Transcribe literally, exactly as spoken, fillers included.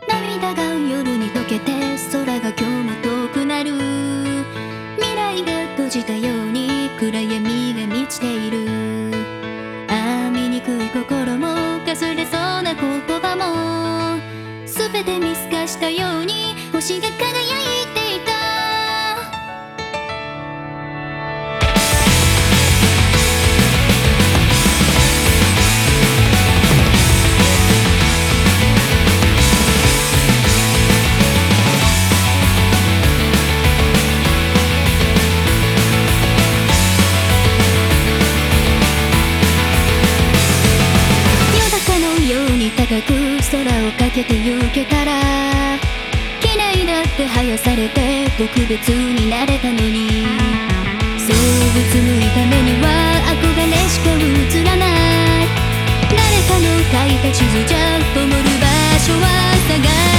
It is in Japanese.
涙が夜に溶けて空が今日も遠くなる。未来が閉じたように暗闇が満ちている。ああ醜い心もかすれそうな言葉も全て見透かしたように星が輝いていた。高く空をかけて行けたら綺麗だって生やされて特別になれたのに、そううつむいた目には憧れしか映らない。誰かの書いた地図じゃ灯る場所は探